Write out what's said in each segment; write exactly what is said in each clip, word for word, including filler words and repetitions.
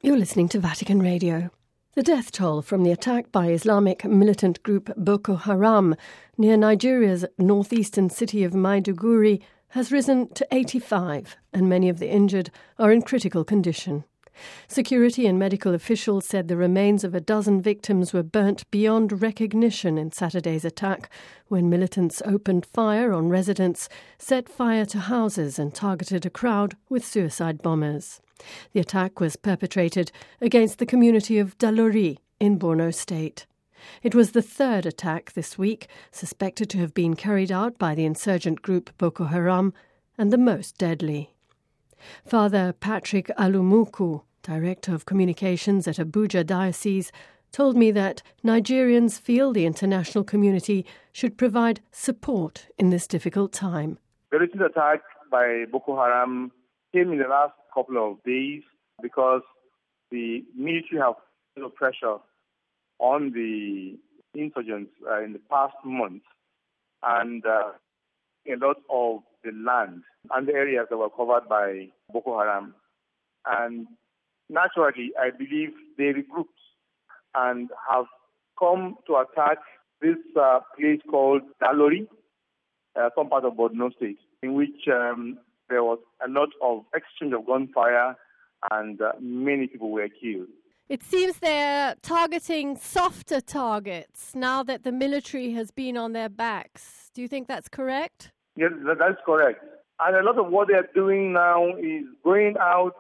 You're listening to Vatican Radio. The death toll from the attack by Islamic militant group Boko Haram near Nigeria's northeastern city of Maiduguri has risen to eighty-five, and many of the injured are in critical condition. Security and medical officials said the remains of a dozen victims were burnt beyond recognition in Saturday's attack when militants opened fire on residents, set fire to houses and targeted a crowd with suicide bombers. The attack was perpetrated against the community of Dalori in Borno State. It was the third attack this week, suspected to have been carried out by the insurgent group Boko Haram, and the most deadly. Father Patrick Alumuku, Director of Communications at Abuja Diocese, told me that Nigerians feel the international community should provide support in this difficult time. The recent attack by Boko Haram came in the last couple of days because the military have put pressure on the insurgents uh, in the past months, and uh, a lot of the land and the areas that were covered by Boko Haram. And naturally, I believe they regrouped and have come to attack this uh, place called Dalori, uh, some part of Borno State, in which um, there was a lot of exchange of gunfire and uh, many people were killed. It seems they're targeting softer targets now that the military has been on their backs. Do you think that's correct? Yes, that's correct. And a lot of what they're doing now is going out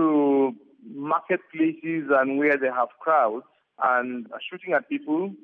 to marketplaces and where they have crowds and shooting at people.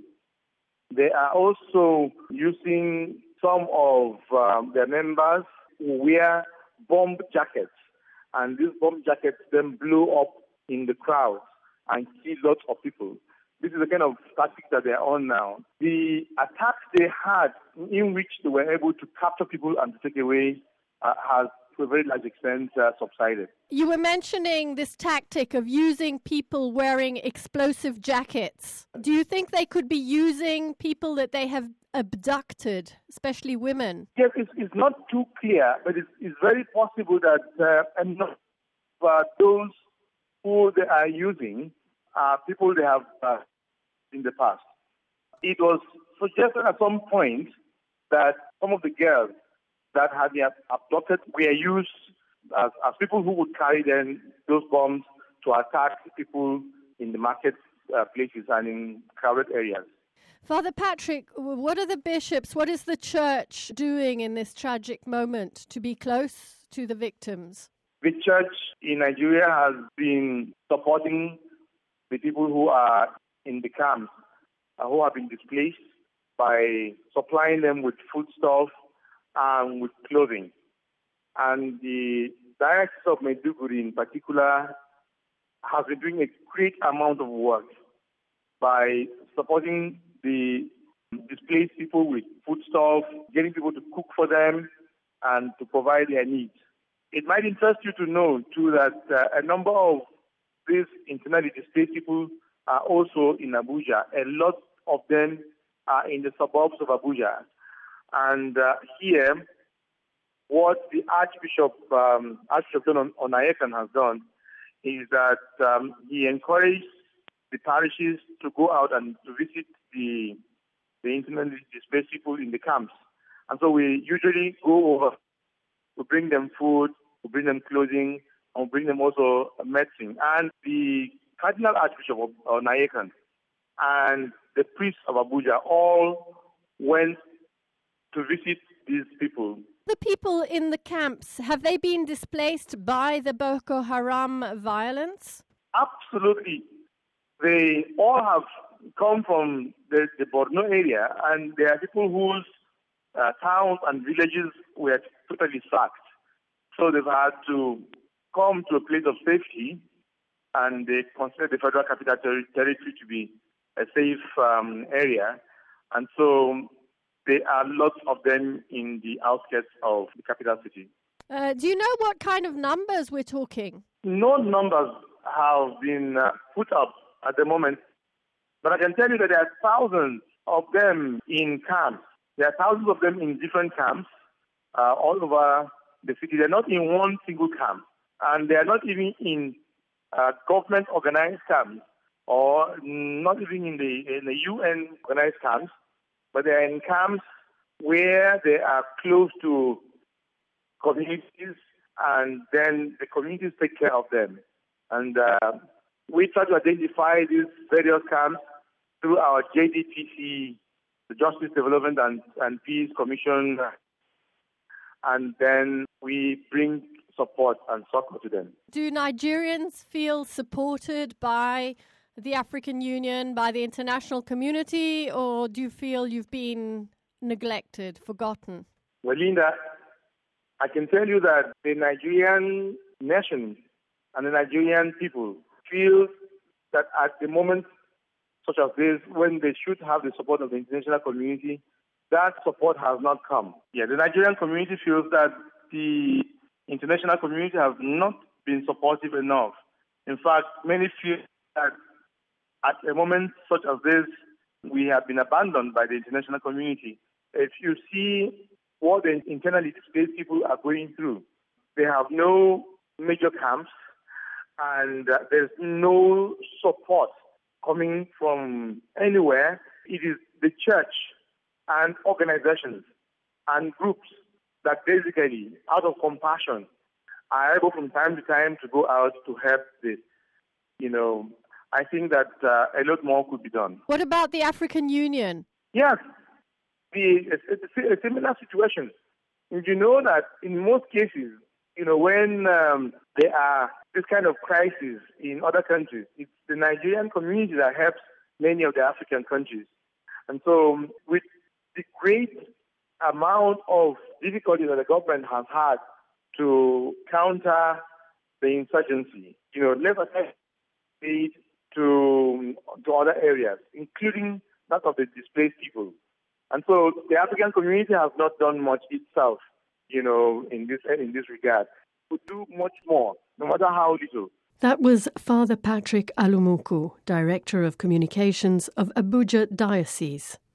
They are also using some of um, their members who wear bomb jackets, and these bomb jackets then blow up in the crowd and kill lots of people. This is the kind of tactics that they're on now. The attacks they had in which they were able to capture people and to take away uh, has to a very large extent uh, subsided. You were mentioning this tactic of using people wearing explosive jackets. Do you think they could be using people that they have abducted, especially women? Yes, it's, it's not too clear, but it's, it's very possible that uh, enough of uh, those who they are using are people they have uh, in the past. It was suggested at some point that some of the girls that had been abducted were used as, as people who would carry then those bombs to attack people in the market uh, places and in crowded areas. Father Patrick, what are the bishops, what is the church doing in this tragic moment to be close to the victims? The church in Nigeria has been supporting the people who are in the camps, uh, who have been displaced, by supplying them with foodstuff and with clothing. And the Diocese of Maiduguri in particular has been doing a great amount of work by supporting the displaced people with foodstuff, getting people to cook for them and to provide their needs. It might interest you to know, too, that uh, a number of these internally displaced people are also in Abuja. A lot of them are in the suburbs of Abuja. And uh, here, what the Archbishop, um, Archbishop John Onayekan has done is that um, he encouraged the parishes to go out and to visit the the internally displaced people in the camps. And so we usually go over, we bring them food, we bring them clothing, and we bring them also medicine. And the Cardinal Archbishop of Onayekan and the priests of Abuja all went to visit these people. The people in the camps, have they been displaced by the Boko Haram violence? Absolutely. They all have come from the, the Borno area, and there are people whose uh, towns and villages were totally sacked. So they've had to come to a place of safety, and they consider the Federal Capital ter- Territory to be a safe um, area. And so there are lots of them in the outskirts of the capital city. Uh, do you know what kind of numbers we're talking? No numbers have been uh, put up at the moment, but I can tell you that there are thousands of them in camps. There are thousands of them in different camps uh, all over the city. They're not in one single camp, and they are not even in uh, government-organized camps, or not even in the, in the U N-organized camps, but they are in camps where they are close to communities, and then the communities take care of them. And uh, we try to identify these various camps through our J D P C, the Justice Development and, and Peace Commission, and then we bring support and succor to them. Do Nigerians feel supported by the African Union, by the international community, or do you feel you've been neglected, forgotten? Well, Linda, I can tell you that the Nigerian nation and the Nigerian people feel that at the moment such as this, when they should have the support of the international community, that support has not come. Yeah, the Nigerian community feels that the international community has not been supportive enough. In fact, many feel that at a moment such as this, we have been abandoned by the international community. If you see what the internally displaced people are going through, they have no major camps, and uh, there's no support coming from anywhere. It is the church and organizations and groups that basically, out of compassion, are able from time to time to go out to help this. You know, I think that uh, a lot more could be done. What about the African Union? Yes, the, it's a, a similar situation. And you know that in most cases, you know, when um, there are this kind of crisis in other countries, it's the Nigerian community that helps many of the African countries. And so with the great amount of difficulty that the government has had to counter the insurgency, you know, let us aid to, to other areas, including that of the displaced people. And so the African community has not done much itself, you know, in this in this regard. Could do much more, no matter how little. That was Father Patrick Alumuku, Director of Communications of Abuja Diocese.